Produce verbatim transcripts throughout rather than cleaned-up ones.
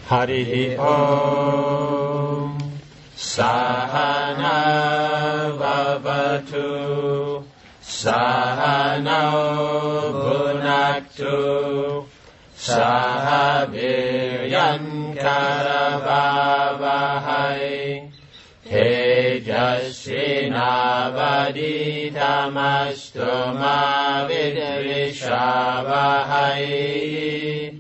Harihi Om. Sahana Vavatu Sahano Bhunaktu Sahaviryan Karavavahai Tejasvinavaditamastu ma vidvishavahai.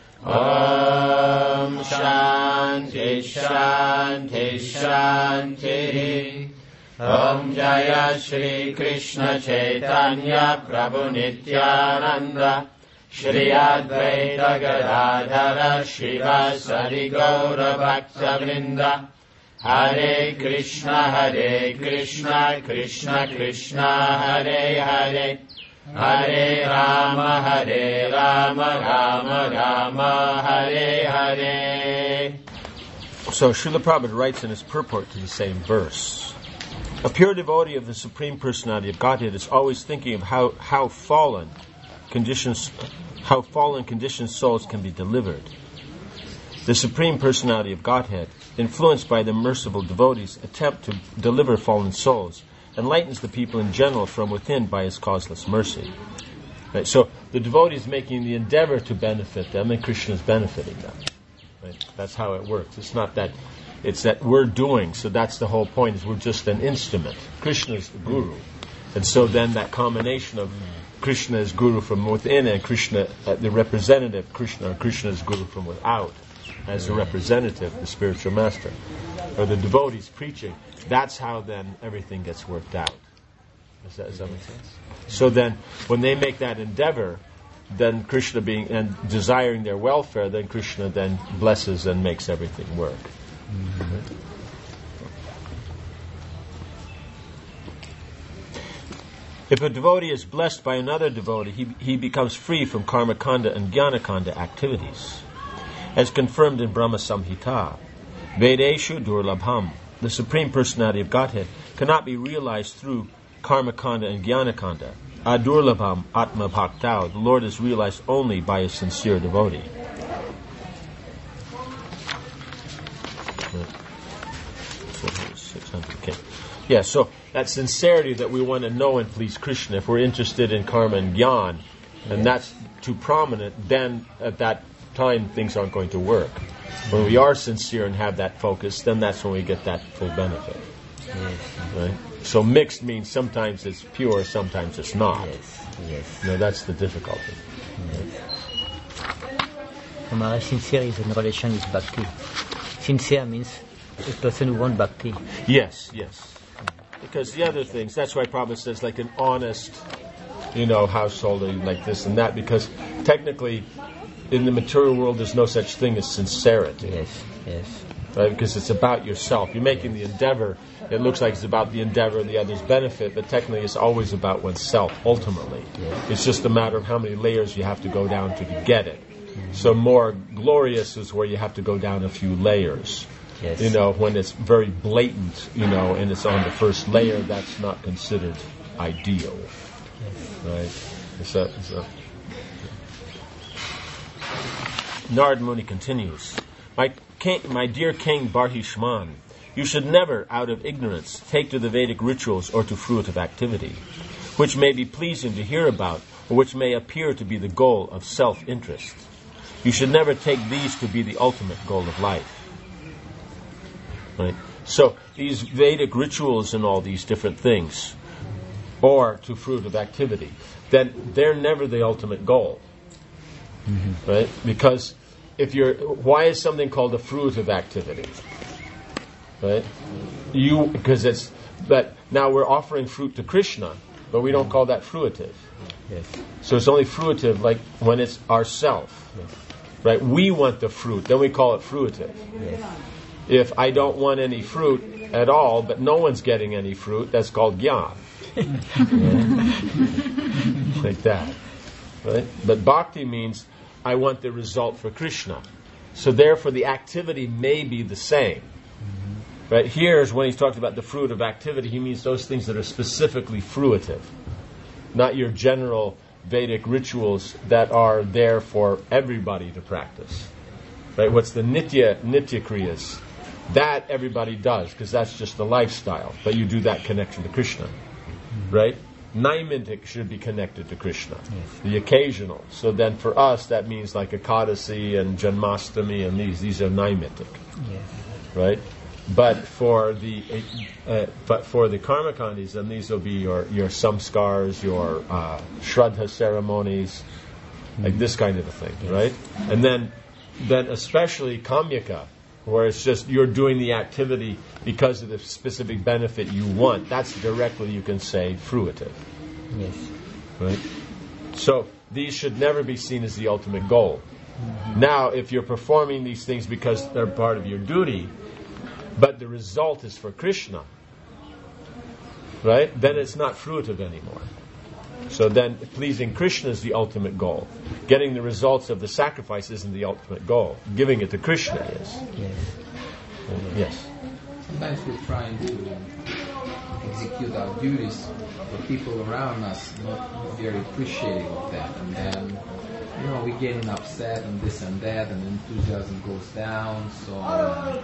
Om Shanti Shanti Shanti. Om Jaya Shri Krishna Chaitanya Prabhu Nityananda Shri Advaita Gadadhara Shivasari Gaura Bhakta Hare Krishna Hare Krishna Krishna Krishna Hare Hare Hare Rama Hare Rama Rama Rama Hare Hare. So Srila Prabhupada writes in his purport to the same verse, a pure devotee of the Supreme Personality of Godhead is always thinking of how, how fallen conditions, how fallen conditioned souls can be delivered. The Supreme Personality of Godhead, influenced by the merciful devotees' attempt to deliver fallen souls, enlightens the people in general from within by his causeless mercy. Right? So the devotee is making the endeavor to benefit them, and Krishna is benefiting them. Right? That's how it works. It's not that it's that we're doing. So that's the whole point. Is we're just an instrument. Krishna is the guru, and so then that combination of Krishna is guru from within and Krishna, uh, the representative Krishna, or Krishna is guru from without, as a representative, the spiritual master, or the devotees preaching. That's how then everything gets worked out. Does that, does that make sense? So then, when they make that endeavor, then Krishna being and desiring their welfare, then Krishna then blesses and makes everything work. Mm-hmm. If a devotee is blessed by another devotee, he, he becomes free from karma kanda and jnana kanda activities. As confirmed in Brahma Samhita, Vedeshu Durlabham, the Supreme Personality of Godhead, cannot be realized through karma kanda and jnana kanda. Adurlabham Atma Bhaktau, the Lord is realized only by a sincere devotee. Okay. Yeah, so that sincerity that we want to know and please Krishna, if we're interested in karma and jnana, and that's too prominent, then at that time things aren't going to work. When we are sincere and have that focus, then that's when we get that full benefit. Yes. Right? So mixed means sometimes it's pure, sometimes it's not. Yes. Yes. No, that's the difficulty. Yes. Amara, sincere is in relation with bhakti. Sincere means a person who wants bhakti. Yes, yes. Because the other things, that's why Prabhupada says like an honest, you know, household like this and that, because technically in the material world there's no such thing as sincerity. Yes, yes. Right? Because it's about yourself. You're making the endeavor. It looks like it's about the endeavor and the other's benefit, but technically it's always about oneself, ultimately. Yes. It's just a matter of how many layers you have to go down to, to get it. Mm-hmm. So more glorious is where you have to go down a few layers. Yes. You know, when it's very blatant, you know, and it's on the first layer, that's not considered ideal. Yes. Right? It's a, it's a Narad Muni continues, my, king, my dear King Barhishman, you should never, out of ignorance, take to the Vedic rituals or to fruitive activity, which may be pleasing to hear about, or which may appear to be the goal of self-interest. You should never take these to be the ultimate goal of life. Right? So these Vedic rituals and all these different things, or to fruitive activity, then they're never the ultimate goal. Mm-hmm. Right? Because if you're, why is something called a fruitive activity? Right? You, because it's, but now we're offering fruit to Krishna, but we don't call that fruitive. Yes. So it's only fruitive like when it's ourself. Yes. Right? We want the fruit, then we call it fruitive. Yes. If I don't want any fruit at all, but no one's getting any fruit, that's called jnana. Like that. Right? But bhakti means I want the result for Krishna. So therefore the activity may be the same. Mm-hmm. Right? Here's when he's talking about the fruit of activity, he means those things that are specifically fruitive. Not your general Vedic rituals that are there for everybody to practice. Right? What's the nitya nitya kriyas? That everybody does because that's just the lifestyle. But you do that connection to Krishna, right? Naimintic should be connected to Krishna. Yes. The occasional. So then for us that means like Ekadasi and Janmastami and these. These are naimintic, yes. Right? But for the uh, but for the karmakandis, then these will be your your samskars, your uh, shraddha ceremonies, mm-hmm. like this kind of a thing, yes. Right? And then then especially kamyaka, where it's just you're doing the activity because of the specific benefit you want. That's directly, you can say, fruitive. Yes. Right? So these should never be seen as the ultimate goal. Mm-hmm. Now, if you're performing these things because they're part of your duty, but the result is for Krishna, right? Then it's not fruitive anymore. So then pleasing Krishna is the ultimate goal. Getting the results of the sacrifice isn't the ultimate goal. Giving it to Krishna is. Yes. Yes. Sometimes we're trying to execute our duties, but people around us not, not very appreciative of that, and then you know we're getting upset and this and that, and enthusiasm goes down. So uh,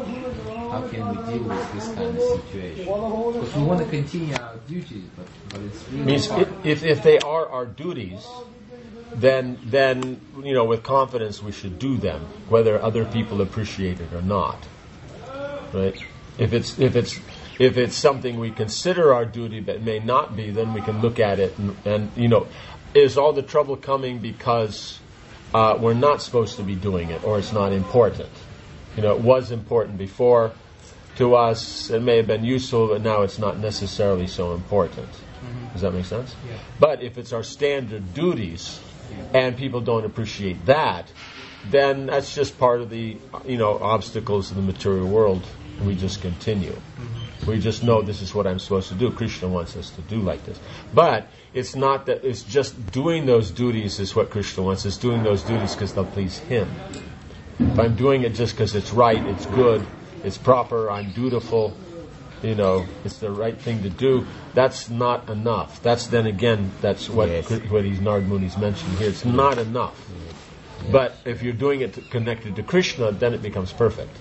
how can we deal with this kind of situation? Because we want to continue our duties, but, but it's really means hard. if if they are our duties, then then you know with confidence we should do them, whether other people appreciate it or not. Right? If it's if it's if it's something we consider our duty but may not be, then we can look at it and, and you know, is all the trouble coming because uh, we're not supposed to be doing it or it's not important? You know, it was important before to us. It may have been useful, but now it's not necessarily so important. Mm-hmm. Does that make sense? Yeah. But if it's our standard duties and people don't appreciate that, then that's just part of the, you know, obstacles of the material world. We just continue. Mm-hmm. We just know this is what I'm supposed to do. Krishna wants us to do like this. But it's not that it's just doing those duties is what Krishna wants. It's doing those duties because they'll please Him. If I'm doing it just because it's right, it's good, it's proper, I'm dutiful, you know, it's the right thing to do, that's not enough. That's then again, that's what, yes. what these Narad Muni's mentioned here. It's not enough. Yes. But if you're doing it to, connected to Krishna, then it becomes perfect.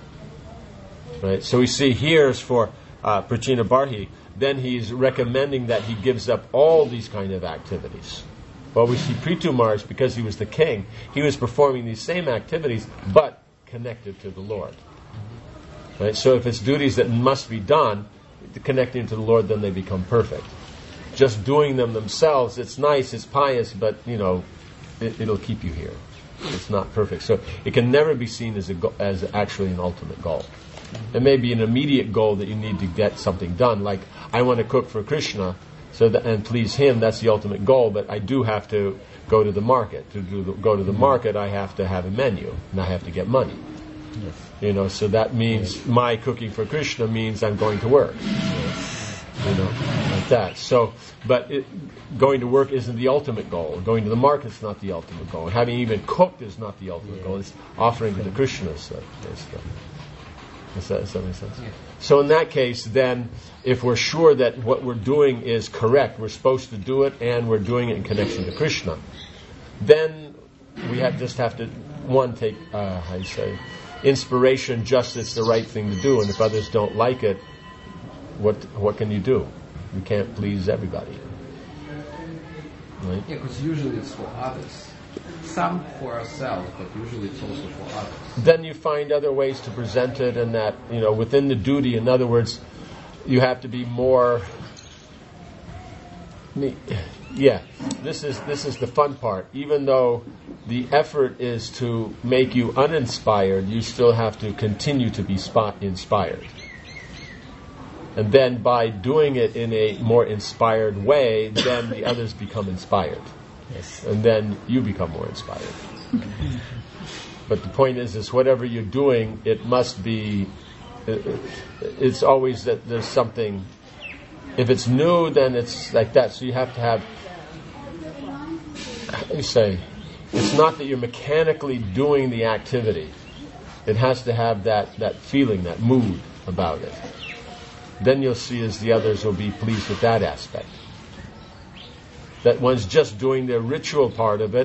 Right? So we see here is for uh, Prachina Barhi, then he's recommending that he gives up all these kind of activities. Well, we see Prithu Maharaj, because he was the king, he was performing these same activities, but connected to the Lord. Right? So if it's duties that must be done, connecting to the Lord, then they become perfect. Just doing them themselves, it's nice, it's pious, but, you know, it, it'll keep you here. It's not perfect. So it can never be seen as a go- as actually an ultimate goal. It may be an immediate goal that you need to get something done, like I want to cook for Krishna so that, and please Him, that's the ultimate goal, but I do have to go to the market. To do the, go to the market, I have to have a menu, and I have to get money. Yes. You know, so that means yes. my cooking for Krishna means I'm going to work. Yes. You know, like that. So, but it, going to work isn't the ultimate goal. Going to the market is not the ultimate goal. And having even cooked is not the ultimate yes. goal. It's offering to the Krishnas. That, that's the, Does that, does that make sense? Yeah. So in that case, then, if we're sure that what we're doing is correct, we're supposed to do it, and we're doing it in connection to Krishna, then we have just have to, one, take, uh, how do you say, inspiration, just it's the right thing to do, and if others don't like it, what what can you do? You can't please everybody. Right? Yeah, because usually it's for others. Some for ourselves, but usually it's also for others. Then you find other ways to present it, and that, you know, within the duty, in other words, you have to be more. Yeah, this is this is the fun part. Even though the effort is to make you uninspired, you still have to continue to be spot inspired. And then by doing it in a more inspired way, then the others become inspired. Yes. And then you become more inspired. But the point is, is whatever you're doing, it must be, it's always that there's something, if it's new, then it's like that. So you have to have, how do you say, it's not that you're mechanically doing the activity. It has to have that, that feeling, that mood about it. Then you'll see as the others will be pleased with that aspect. That one's just doing the ritual part of it,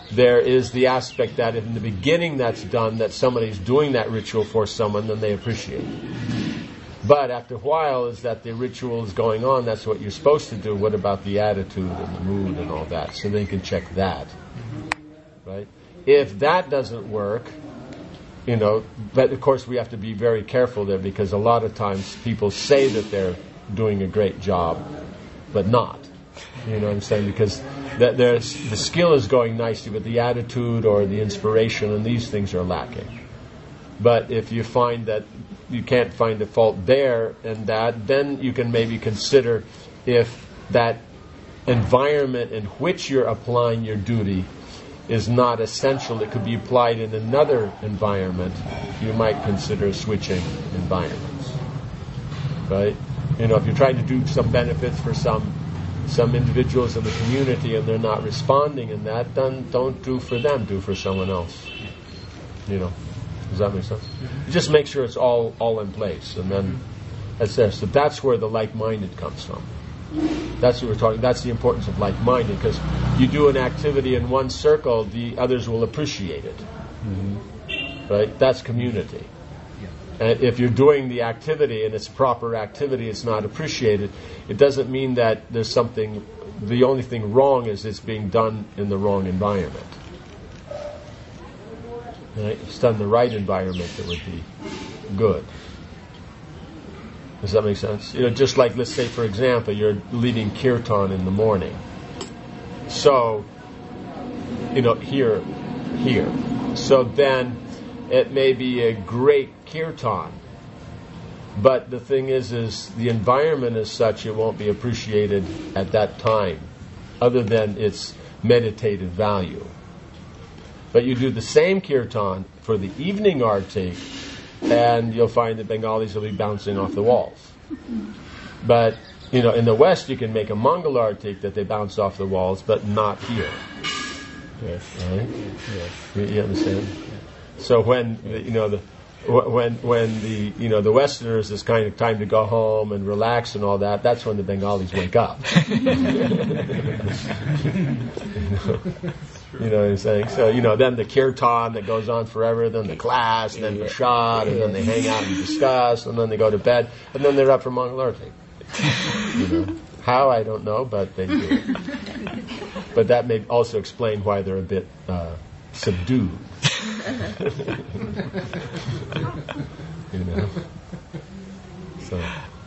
there is the aspect that if in the beginning that's done, that somebody's doing that ritual for someone, then they appreciate it. But after a while, is that the ritual is going on, that's what you're supposed to do. What about the attitude and the mood and all that? So they can check that. Right? If that doesn't work, you know, but of course we have to be very careful there, because a lot of times people say that they're doing a great job, but not. You know what I'm saying? Because that there's the skill is going nicely, but the attitude or the inspiration and these things are lacking. But if you find that you can't find the fault there and that, then you can maybe consider if that environment in which you're applying your duty is not essential, it could be applied in another environment, you might consider switching environments. Right? You know, if you're trying to do some benefits for some some individuals in the community and they're not responding in that, then don't do for them, do for someone else. You know. Does that make sense? Mm-hmm. Just make sure it's all, all in place, and then that's there. So that's where the like-minded comes from. That's what we're talking. That's the importance of like-minded, because you do an activity in one circle, the others will appreciate it. Mm-hmm. Right? That's community. Yeah. And if you're doing the activity and it's proper activity, it's not appreciated. It doesn't mean that there's something. The only thing wrong is it's being done in the wrong environment. Right? If it's done in the right environment, it would be good. Does that make sense? You know, just like, let's say, for example, you're leading kirtan in the morning. So, you know, here, here. So then, it may be a great kirtan, but the thing is, is the environment is such it won't be appreciated at that time, other than its meditative value. But you do the same kirtan for the evening arti, and you'll find that Bengalis will be bouncing off the walls. But, you know, in the West you can make a Mangal arti that they bounce off the walls, but not here. Yes. Right? Yes. You, you understand? So when, you know, the when when the you know the Westerners is kind of time to go home and relax and all that, that's when the Bengalis wake up. You know? You know what I'm saying? So, you know, then the kirtan that goes on forever, then the class, then the prasad, and then they hang out and discuss, and then they go to bed, and then they're up for Mangal arti. You know? How, I don't know, but they do it. But that may also explain why they're a bit uh, subdued. You know? So,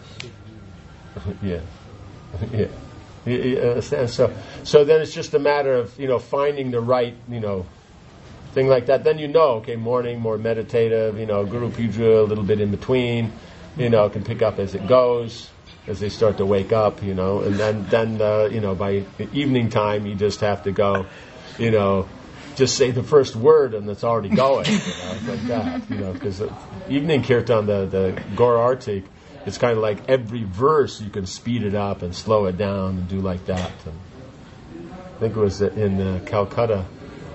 yeah. Yeah. You, you understand? So, so then it's just a matter of, you know, finding the right, you know, thing like that. Then you know, okay, morning, more meditative, you know, Guru Puja, a little bit in between, you know, can pick up as it goes, as they start to wake up, you know, and then, then uh, you know, by evening time, you just have to go, you know, just say the first word and it's already going, you know, like that, you know, because evening kirtan, the, the Gaur Arti, it's kind of like every verse you can speed it up and slow it down and do like that. And I think it was in uh, Calcutta,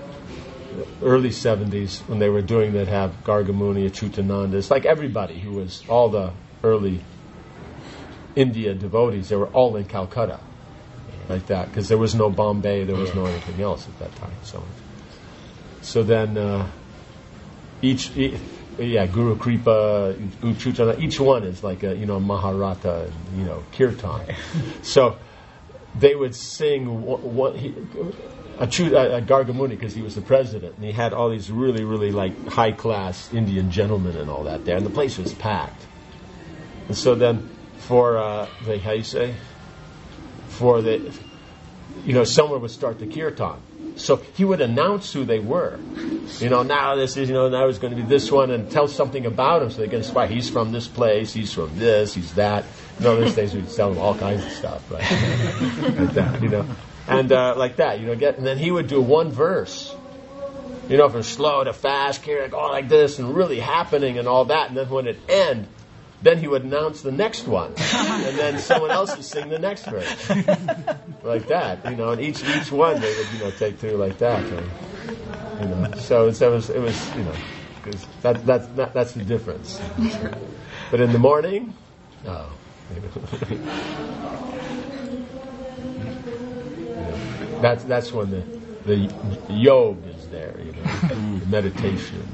early seventies, when they were doing that, have Gargamuni, Achyutananda. It's like everybody who was, all the early India devotees, they were all in Calcutta, like that, because there was no Bombay, there was no anything else at that time. So, so then uh, each... each Yeah, Guru Kripa, Uchutana, each one is like a, you know, Maharata, you know, kirtan. So they would sing one, one, he, Achut, uh, Gargamuni, because he was the president, and he had all these really, really like high-class Indian gentlemen and all that there, and the place was packed. And so then for uh, the, how you say, for the, you know, someone would start the kirtan. So he would announce who they were. You know, now this is, you know, now it's going to be this one, and tell something about him so they can inspire. He's from this place, he's from this, he's that. You know, these days we'd tell him all kinds of stuff, right? Like that, you know. And uh, like that, you know, get, and then he would do one verse. You know, from slow to fast, all like this, and really happening and all that. And then when it end, then he would announce the next one, and then someone else would sing the next verse, like that, you know. And each each one they would, you know, take through like that, or, you know. So it was it was you know, because that that's that, that's the difference. But in the morning, oh, you know. That's that's when the the yoga is there, you know, the meditation.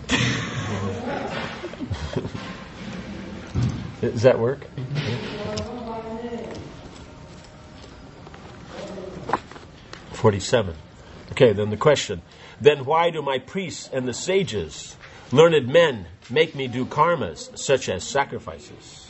Does that work? forty-seven. Okay, then the question. Then why do my priests and the sages, learned men, make me do karmas, such as sacrifices?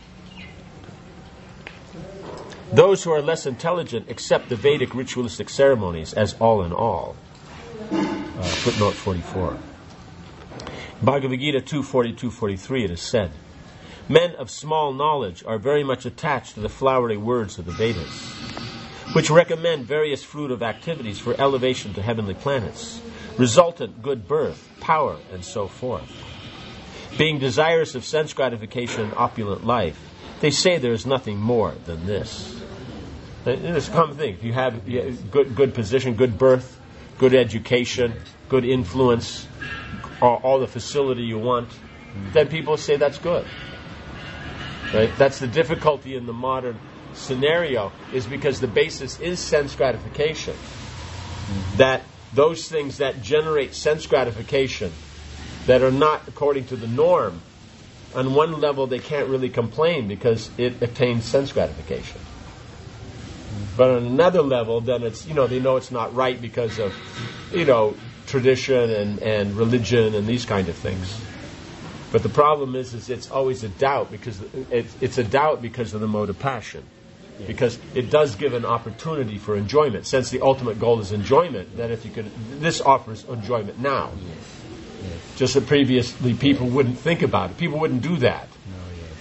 Those who are less intelligent accept the Vedic ritualistic ceremonies as all in all. Uh, footnote forty-four. Bhagavad Gita two forty-two forty-three, it is said, men of small knowledge are very much attached to the flowery words of the Vedas, which recommend various fruitive activities for elevation to heavenly planets, resultant good birth, power, and so forth. Being desirous of sense gratification and opulent life, they say there is nothing more than this. It's a common thing. If you have good, good position, good birth, good education, good influence, all, all the facility you want, then people say that's good. Right? That's the difficulty in the modern scenario, is because the basis is sense gratification. Mm-hmm. That those things that generate sense gratification, that are not according to the norm, on one level they can't really complain because it attains sense gratification. Mm-hmm. But on another level, then it's, you know, they know it's not right because of, you know, tradition and, and religion and these kind of things. But the problem is, is it's always a doubt, because it's, it's a doubt because of the mode of passion. Yes. Because it does give an opportunity for enjoyment. Since the ultimate goal is enjoyment, then if you could, this offers enjoyment now. Yes. Yes. Just that previously people wouldn't think about it. People wouldn't do that. No, yes.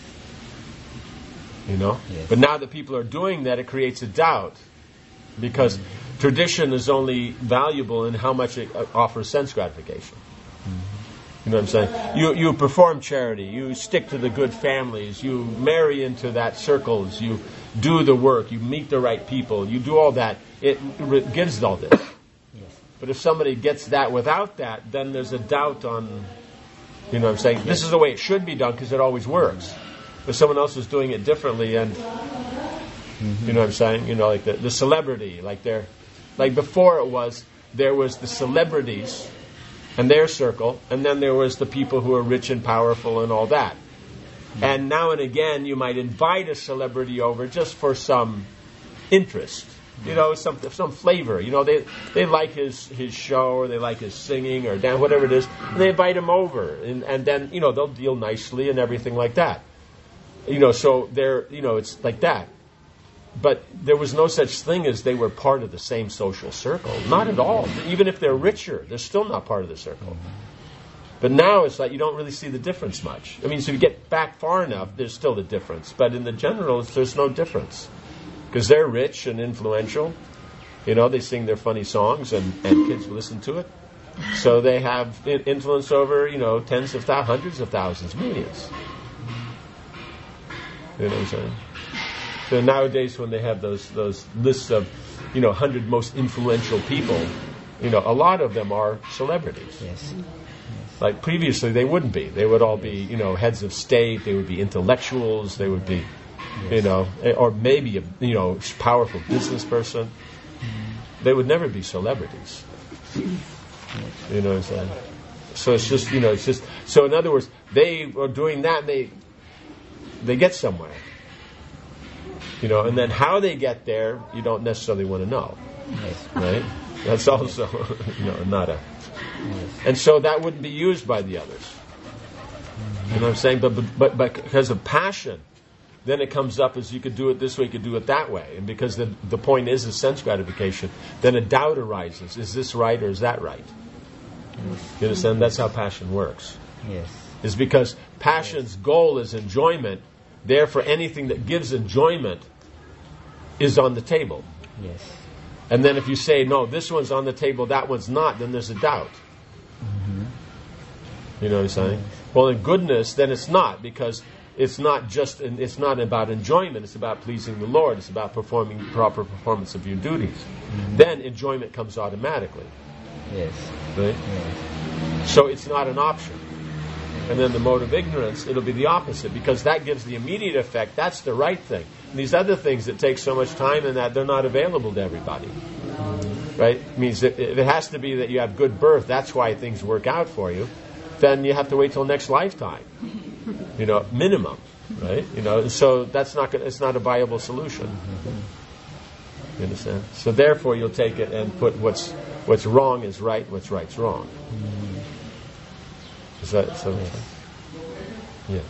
You know? Yes. But now that people are doing that, it creates a doubt. Because mm-hmm. tradition is only valuable in how much it offers sense gratification. Mm-hmm. You know what I'm saying? You you perform charity. You stick to the good families. You marry into that circles. You do the work. You meet the right people. You do all that. It re- gives all this. Yes. But if somebody gets that without that, then there's a doubt on, you know what I'm saying? Yes. This is the way it should be done because it always works. But someone else is doing it differently, and mm-hmm. you know what I'm saying? You know, like the, the celebrity, like they're, like before it was, there was the celebrities and their circle, and then there was the people who are rich and powerful and all that. Mm-hmm. And now and again, you might invite a celebrity over just for some interest, you know, some some flavor. You know, they they like his, his show, or they like his singing, or dance, whatever it is, and they invite him over, and, and then, you know, they'll deal nicely and everything like that. You know, so they're, you know, it's like that. But there was no such thing as they were part of the same social circle. Not at all. Even if they're richer, they're still not part of the circle. But now it's like you don't really see the difference much. I mean, so you get back far enough, there's still the difference. But in the general, there's no difference. Because they're rich and influential. You know, they sing their funny songs and, and kids listen to it. So they have influence over, you know, tens of thousands, hundreds of thousands, millions. You know what I'm saying? So nowadays, when they have those those lists of, you know, hundred most influential people, you know, a lot of them are celebrities. Yes. Yes. Like previously, they wouldn't be. They would all be, you know, heads of state. They would be intellectuals. They would be, yes. you know, or maybe a, you know, powerful business person. Mm-hmm. They would never be celebrities. Yes. You know what I'm saying? So it's just, you know, it's just. So in other words, they are doing that. And they they get somewhere. You know, and then how they get there, you don't necessarily want to know, yes. right? That's also, you know, not a. Yes. And so that wouldn't be used by the others. Mm-hmm. You know what I'm saying? But, but but but because of passion, then it comes up as you could do it this way, you could do it that way, and because the the point is is sense gratification, then a doubt arises: is this right or is that right? Yes. You understand? That's how passion works. Yes. Is because passion's yes. goal is enjoyment. Therefore, anything that gives enjoyment is on the table. Yes. And then if you say, no, this one's on the table, that one's not, then there's a doubt. Mm-hmm. You know what I'm saying? Yes. Well, in goodness, then it's not, because it's not just, it's not about enjoyment, it's about pleasing the Lord, it's about performing proper performance of your duties. Mm-hmm. Then enjoyment comes automatically. Yes. Right? Yes. So it's not an option. And then the mode of ignorance, it'll be the opposite, because that gives the immediate effect. That's the right thing. And these other things that take so much time and that, they're not available to everybody. right? It means that if it has to be that you have good birth, that's why things work out for you, then you have to wait till next lifetime. You know, minimum, right? You know, so that's not gonna, it's not a viable solution. You understand? So therefore, you'll take it and put what's what's wrong is right, what's right's wrong. Is that so? Yeah.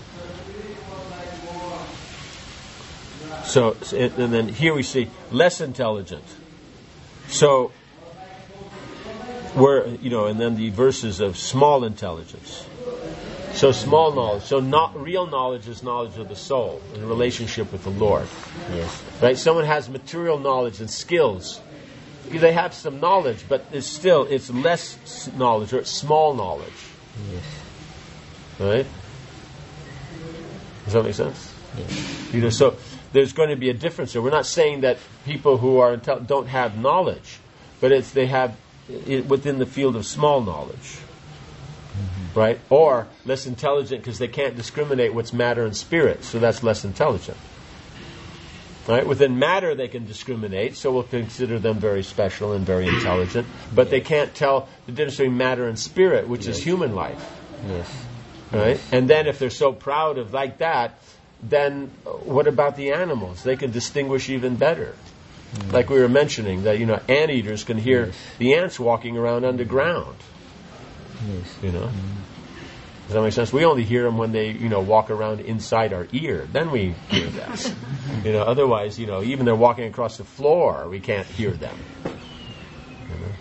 So, and then here we see less intelligent. So, we're, you know, and then the verses of small intelligence. So small knowledge. So not real knowledge is knowledge of the soul in relationship with the Lord. Yes. Right? Someone has material knowledge and skills. They have some knowledge, but it's still it's less knowledge or it's small knowledge. Yes. Right? Does that make sense? Yes. You know, so there's going to be a difference there. We're not saying that people who are intel- don't have knowledge, but it's they have it within the field of small knowledge. Right? Or less intelligent because they can't discriminate what's matter and spirit, so that's less intelligent. Right? Within matter they can discriminate, so we'll consider them very special and very intelligent, but yes. They can't tell the difference between matter and spirit, which yes. is human life. Yes. Right? Yes. And then if they're so proud of like that, then what about the animals? They can distinguish even better. Mm. Like we were mentioning, that, you know, anteaters can hear yes. the ants walking around underground. Yes. You know? Mm. Does that make sense? We only hear them when they, you know, walk around inside our ear. Then we hear them. You know, otherwise, you know, even they're walking across the floor, we can't hear them. You know?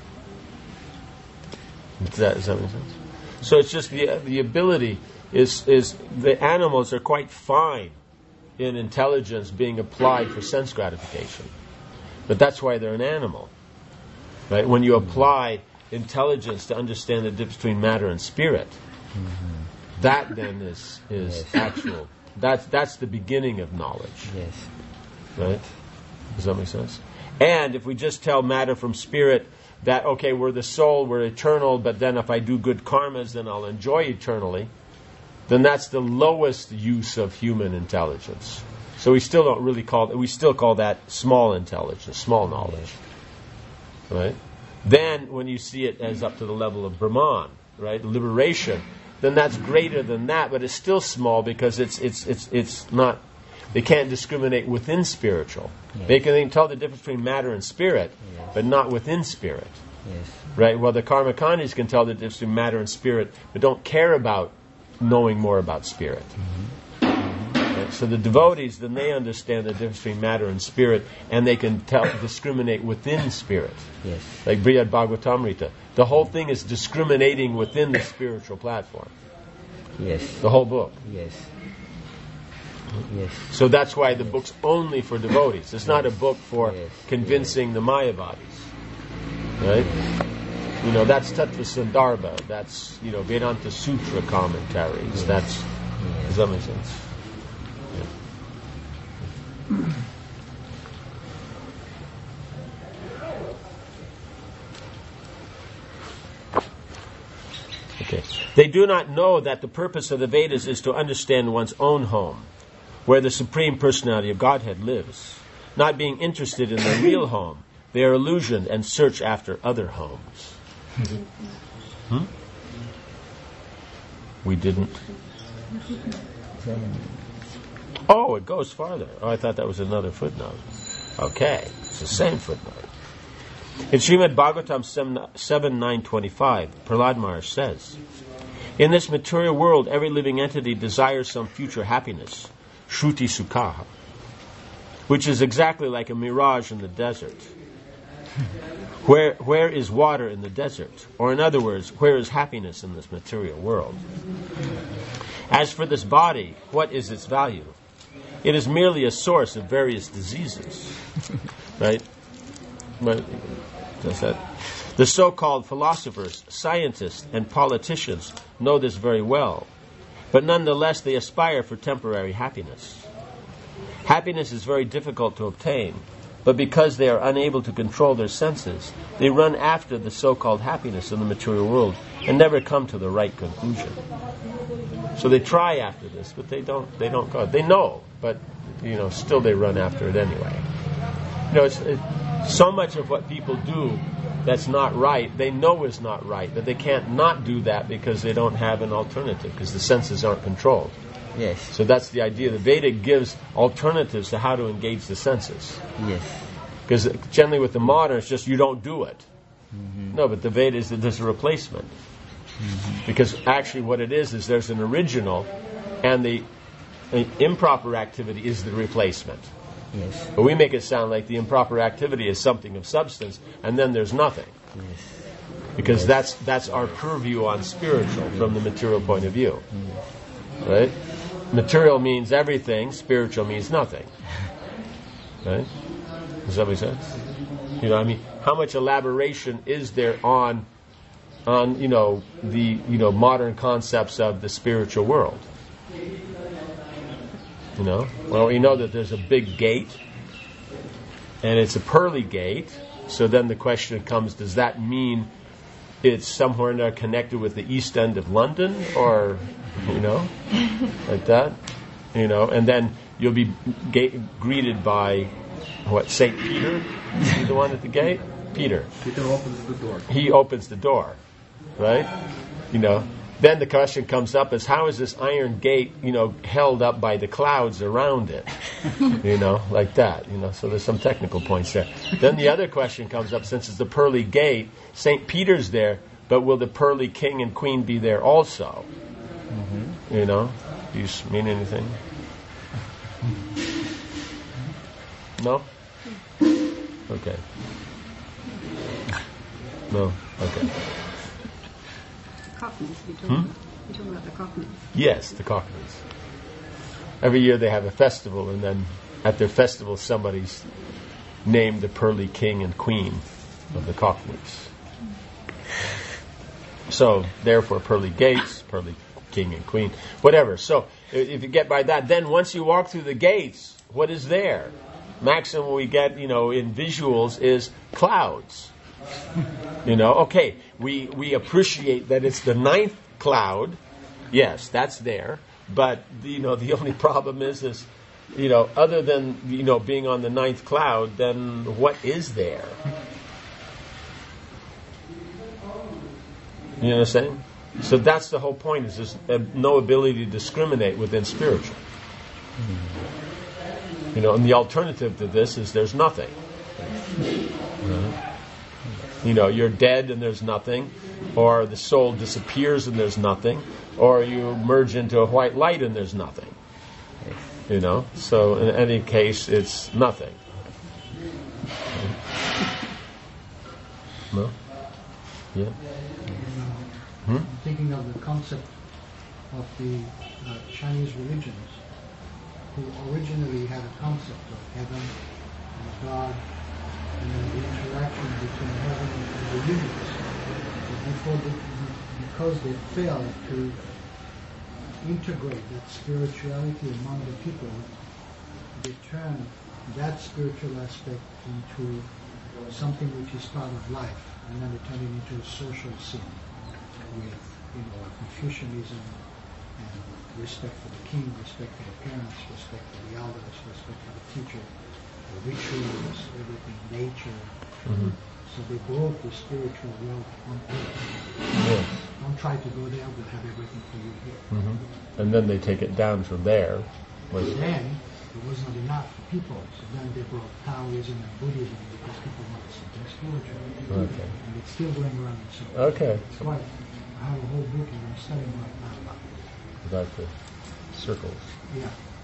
Does that, does that make sense? So it's just the the ability is is the animals are quite fine in intelligence being applied for sense gratification, but that's why they're an animal, right? When you apply intelligence to understand the difference between matter and spirit, mm-hmm. that then is is yes. actual. That's that's the beginning of knowledge. Yes. Right? Does that make sense? And if we just tell matter from spirit that, okay, we're the soul, we're eternal, but then if I do good karmas, then I'll enjoy eternally, then that's the lowest use of human intelligence. So we still don't really call we still call that small intelligence, small knowledge. Right? Then when you see it as up to the level of Brahman, right, liberation, then that's greater than that, but it's still small because it's it's it's it's not. They can't discriminate within spiritual. Yes. They can they can tell the difference between matter and spirit, yes. but not within spirit. Yes. Right? Well, the Karmakandis can tell the difference between matter and spirit, but don't care about knowing more about spirit. Mm-hmm. Mm-hmm. Right? So the devotees, then they understand the difference between matter and spirit, and they can tell discriminate within spirit. Yes. Like Brihad Bhagavatamrita. The whole thing is discriminating within the spiritual platform. Yes. The whole book. Yes. Yes. So that's why the yes. book's only for devotees. It's yes. not a book for yes. convincing yes. the Mayavadis. Right? Yes. You know, that's Tattva Sandarbha. That's, you know, Vedanta Sutra commentaries. Yes. That's, yes. does that make sense? Yeah. Okay. They do not know that the purpose of the Vedas is to understand one's own home, where the Supreme Personality of Godhead lives. Not being interested in the real home, they are illusioned and search after other homes. Hmm? We didn't. Oh, it goes farther. Oh, I thought that was another footnote. Okay, it's the same footnote. In Srimad Bhagavatam seven nine twenty-five, Prahlad Maharaj says, in this material world, every living entity desires some future happiness, Shruti Sukhaha, which is exactly like a mirage in the desert. Where where is water in the desert? Or in other words, where is happiness in this material world? As for this body, what is its value? It is merely a source of various diseases. Right? But that's that. The so-called philosophers, scientists, and politicians know this very well, but nonetheless they aspire for temporary happiness. Happiness is very difficult to obtain, but because they are unable to control their senses, they run after the so-called happiness in the material world and never come to the right conclusion. So they try after this, but they don't. They don't go. They know, but you know, still they run after it anyway. You know, it's, it, so much of what people do that's not right, they know is not right, but they can't not do that because they don't have an alternative, because the senses aren't controlled. Yes. So that's the idea. The Veda gives alternatives to how to engage the senses. Yes. Because generally with the modern, it's just you don't do it. Mm-hmm. No, but the Veda is that there's a replacement. Mm-hmm. Because actually what it is, is there's an original, and the, the improper activity is the replacement. Yes. But we make it sound like the improper activity is something of substance, and then there's nothing. Yes. Because that's that's our purview on spiritual from the material point of view. Yes. Right? Material means everything, spiritual means nothing. Right? Does that make sense? You know, I mean, how much elaboration is there on on, you know, the, you know, modern concepts of the spiritual world? You know? Well, we know that there's a big gate, and it's a pearly gate, so then the question comes, does that mean it's somewhere in there connected with the East End of London, or, you know, like that? You know, and then you'll be ga- greeted by, what, Saint Peter? Is he the one at the gate? Peter. Peter opens the door. He opens the door, right? You know, then the question comes up is, how is this iron gate, you know, held up by the clouds around it? You know, like that, you know, so there's some technical points there. Then the other question comes up, since it's the pearly gate, Saint Peter's there, but will the pearly king and queen be there also? Mm-hmm. You know, do you mean anything? No? Okay. No? Okay. Cockneys, you're talking, Hmm? about. You're talking about the Cockneys. Yes, the Cockneys. Every year they have a festival, and then at their festival somebody's named the pearly king and queen of the Cockneys. So, therefore, pearly gates, pearly king and queen, whatever. So, if you get by that, then once you walk through the gates, what is there? Maximum we get, you know, in visuals is clouds. You know, okay, we, we appreciate that it's the ninth cloud. Yes, that's there. But, you know, the only problem is, is, you know, other than, you know, being on the ninth cloud, then what is there? You understand? So that's the whole point, is there's uh, no ability to discriminate within spiritual. You know, and the alternative to this is there's nothing. Right? You know, you're dead and there's nothing, or the soul disappears and there's nothing, or you merge into a white light and there's nothing. You know, so in any case, it's nothing. No? Yeah? Hmm? Thinking of the concept of the uh, Chinese religions, who originally had a concept of heaven and God, and then the interaction between heaven and the universe. But before the, because they failed to integrate that spirituality among the people, they turned that spiritual aspect into something which is part of life, and then they turned it into a social scene with, you know, Confucianism and respect for the king, respect for the parents, respect for the elders, respect for the teacher, the rituals, everything, nature. Mm-hmm. So they broke the spiritual world on earth. Yes. Don't try to go there, we'll have everything for you here. Mm-hmm. And then they take it down from there. But then, it was not enough for people. So then they brought Taoism and Buddhism because people wanted something spiritual. Okay. And it's still going around in circles. Okay. That's why I have a whole book that I'm studying right now about it. About the circles. Yeah.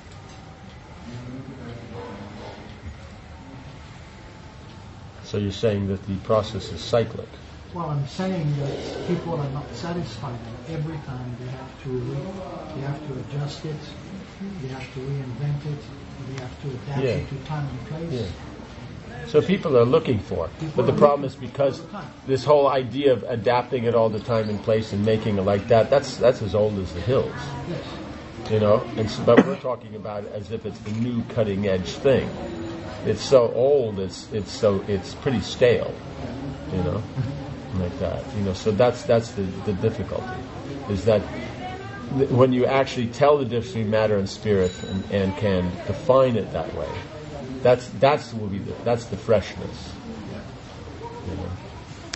So you're saying that the process is cyclic. Well, I'm saying that people are not satisfied, and every time they have to re- they have to adjust it, they have to reinvent it, they have to adapt Yeah. it to time and place. Yeah. So people are looking for it. But the problem is because this whole idea of adapting it all the time and place and making it like that, that's that's as old as the hills. Yes. You know? And so, but we're talking about it as if it's the new cutting edge thing. It's so old, it's it's so it's pretty stale. You know? Like that. You know, so that's that's the, the difficulty. Is that th- when you actually tell the difference between matter and spirit and, and can define it that way, that's that's will be the, that's the freshness. You know?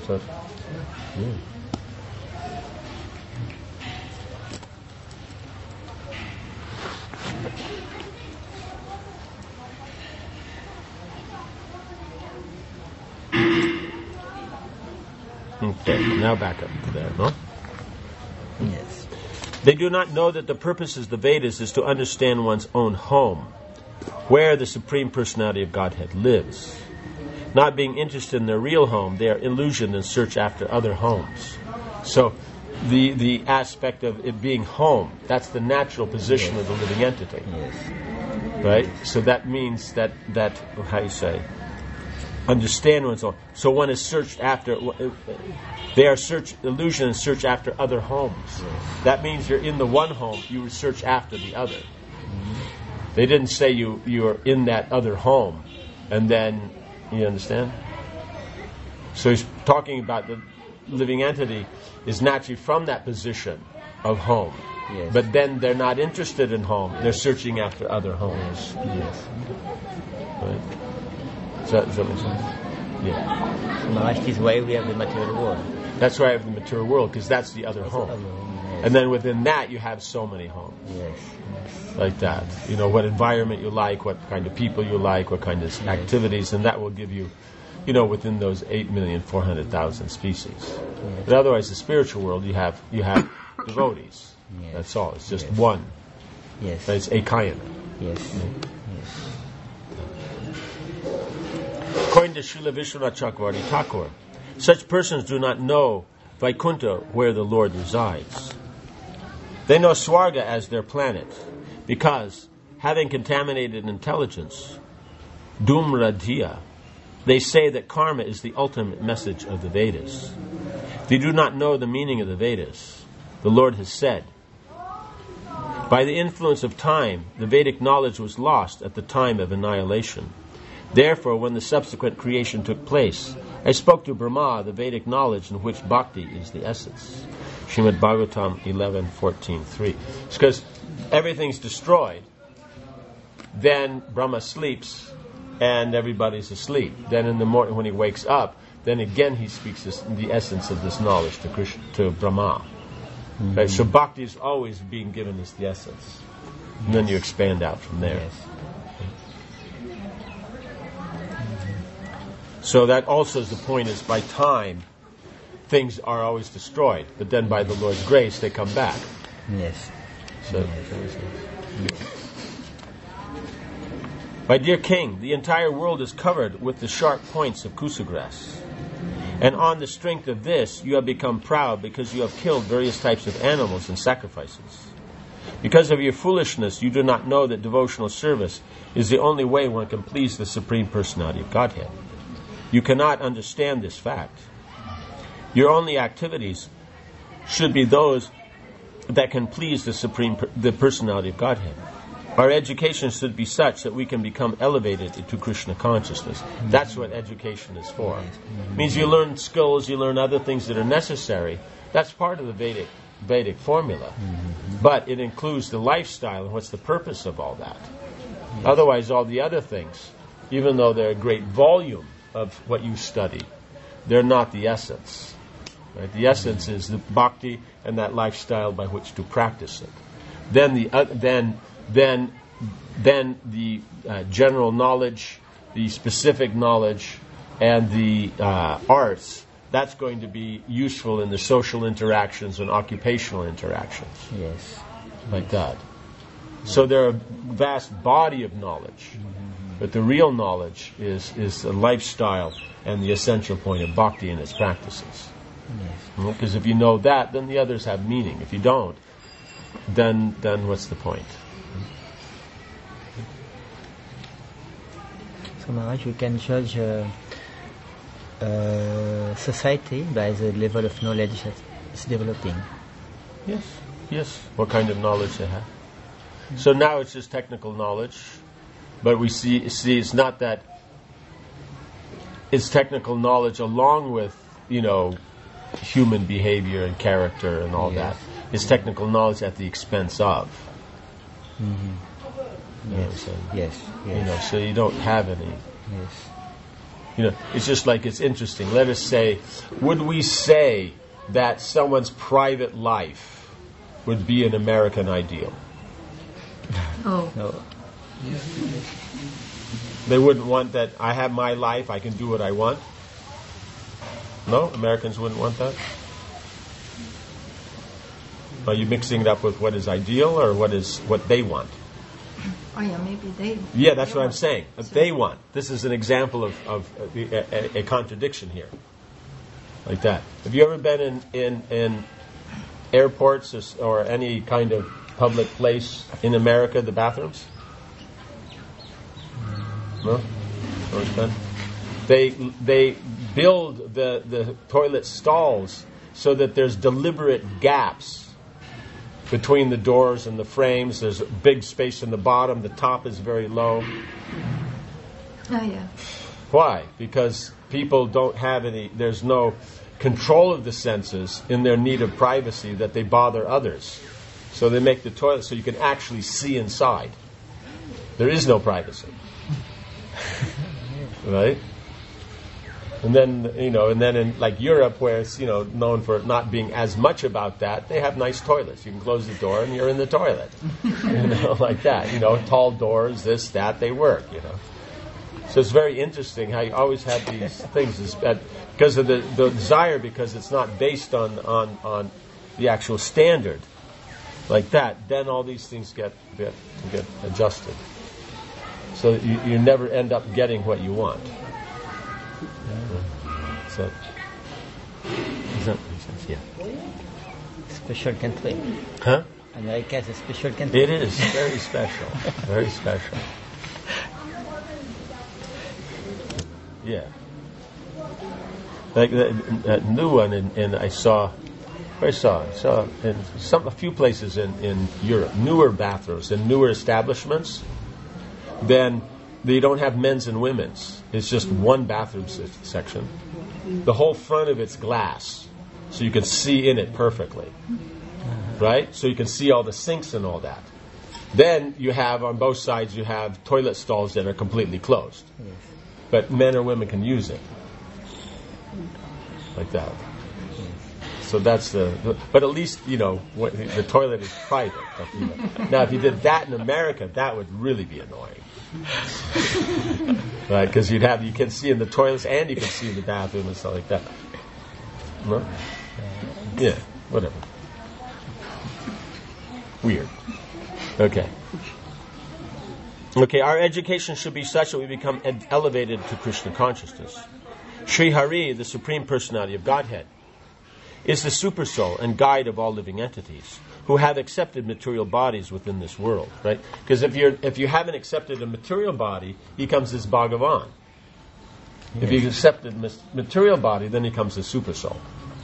stuff. Yeah. Okay, now back up to there, no? Yes. They do not know that the purpose of the Vedas is to understand one's own home, where the Supreme Personality of Godhead lives. Not being interested in their real home, they are illusioned and search after other homes. So, the the aspect of it being home, that's the natural position Yes. of the living entity. Yes. Right? So that means that, that how you say, understand one's own. So one is searched after, they are search, illusion and search after other homes. That means you're in the one home, you would search after the other. They didn't say you, you are in that other home, and then, you understand? So he's talking about the living entity is naturally from that position of home. Yes. But then they're not interested in home, they're searching after other homes. Yes. Right? Does that, does that make sense? Yeah. So Maharaj, this is why we have the material world. That's why I have the material world, because that's the other That's home. the other home, yes. And then within that, you have so many homes. Yes. Yes. Like that. You know, what environment you like, what kind of people you like, what kind of activities, and that will give you, you know, within those eight million four hundred thousand species. Yes. But otherwise, the spiritual world, you have you have devotees. Yes. That's all. It's just Yes. one. Yes. It's ekayana. Yes. Yes. According to Srila Vishwanath Chakravarti Thakur, such persons do not know Vaikuntha, where the Lord resides. They know Swarga as their planet, because, having contaminated intelligence, Dhumradhiya, they say that karma is the ultimate message of the Vedas. They do not know the meaning of the Vedas. The Lord has said, by the influence of time, the Vedic knowledge was lost at the time of annihilation. Therefore, when the subsequent creation took place, I spoke to Brahma the Vedic knowledge in which bhakti is the essence. Srimad Bhagavatam eleven fourteen three. It's because everything's destroyed. Then Brahma sleeps, and everybody's asleep. Then in the morning, when he wakes up, then again he speaks this, the essence of this knowledge to Krishna, to Brahma. Mm-hmm. Right? So bhakti is always being given as the essence, and then you expand out from there. Yes. So that also is the point, is by time, things are always destroyed, but then by the Lord's grace, they come back. Yes. So, my dear king, the entire world is covered with the sharp points of kusagrass. And on the strength of this, you have become proud because you have killed various types of animals in sacrifices. Because of your foolishness, you do not know that devotional service is the only way one can please the Supreme Personality of Godhead. You cannot understand this fact. Your only activities should be those that can please the Supreme, the Personality of Godhead. Our education should be such that we can become elevated into Krishna consciousness. That's what education is for. It means you learn skills, you learn other things that are necessary. That's part of the Vedic Vedic formula. But it includes the lifestyle and what's the purpose of all that. Otherwise, all the other things, even though they're a great volume of what you study, they're not the essence. Right? The essence is the bhakti and that lifestyle by which to practice it. Then the uh, then then then the uh, general knowledge, the specific knowledge, and the uh, arts. That's going to be useful in the social interactions and occupational interactions, Yes. like that. So there are a vast body of knowledge, but the real knowledge is is the lifestyle and the essential point of bhakti and its practices. Yes. Because if you know that, then the others have meaning. If you don't, then then what's the point? So Maharaj, we can judge uh, uh, society by the level of knowledge that is developing. Yes. Yes. What kind of knowledge they have. So now it's just technical knowledge, but we see see it's not that. It's technical knowledge along with, you know, human behavior and character and all Yes. that. It's technical knowledge at the expense of. Mm-hmm. You know what I'm Yes. saying? Yes. Yes. You know, so you don't have any. Yes. You know, it's just like it's interesting. Let us say, would we say that someone's private life would be an American ideal? Oh. No. They wouldn't want that. I have my life. I can do what I want. No, Americans wouldn't want that. Are you mixing it up with what is ideal or what is what they want? Oh yeah, maybe they. Yeah, that's they what I'm want. saying. So- They want. This is an example of, of a, a, a contradiction here. Like that. Have you ever been in, in, in airports or, or any kind of public place in America, the bathrooms? No? Always been? They, they build the, the toilet stalls so that there's deliberate gaps between the doors and the frames. There's a big space in the bottom. The top is very low. Oh yeah. Why? Because people don't have any, there's no control of the senses in their need of privacy that they bother others. So they make the toilet so you can actually see inside. There is no privacy. Right? And then, you know, and then in like Europe, where it's, you know, known for not being as much about that, they have nice toilets. You can close the door and you're in the toilet. You know, like that. You know, tall doors, this, that, they work, you know. So it's very interesting how you always have these things is that because of the, the desire, because it's not based on, on, on the actual standard like that, then all these things get get, get adjusted. So you, you never end up getting what you want. So, Is that yeah. Special country. huh? America is a special country. It is very special, very special. Yeah, like that, that new one, and, and I saw, I saw, I saw in some a few places in, in Europe, newer bathrooms and newer establishments. Then they don't have men's and women's. It's just one bathroom se- section. The whole front of it's glass, so you can see in it perfectly, right? So you can see all the sinks and all that. Then you have on both sides you have toilet stalls that are completely closed, but men or women can use it like that. So that's the. But at least you know what, the toilet is private. You know. Now, if you did that in America, that would really be annoying. Right, because you'd have you can see in the toilets and you can see in the bathroom and stuff like that. No? Yeah, whatever. Weird. Okay. Okay, our education should be such that we become ed- elevated to Krishna consciousness. Sri Hari, the Supreme Personality of Godhead, is the supersoul and guide of all living entities who have accepted material bodies within this world, right? Because if you're if you haven't accepted a material body, he comes as Bhagavan. Yes. If you've accepted a material body, then he comes the supersoul.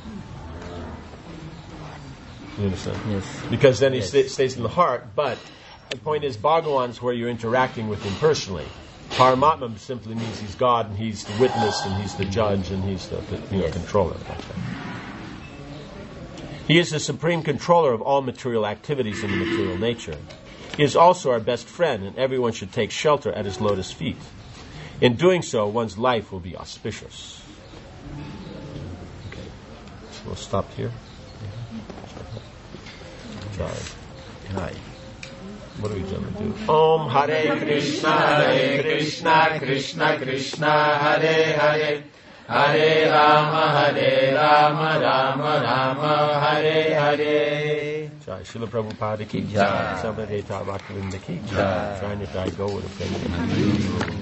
You understand? Yes. Because then he Yes. sta- stays in the heart. But the point is, Bhagavan's where you're interacting with him personally. Paramatma simply means he's God and he's the witness and he's the judge and he's the, the you know, Yes. controller. He is the supreme controller of all material activities in the material nature. He is also our best friend, and everyone should take shelter at his lotus feet. In doing so, one's life will be auspicious. Okay, so we'll stop here. Sorry. Hi. What are we going to do? Om Hare Krishna, Hare Krishna, Krishna Krishna, Hare Hare. Hare Rama, Hare Rama, Rama Rama, Hare Hare. Jai Srila Prabhupada ki jai. Samadeta Bhaktivinda ki jai. Trying to die go with a friend.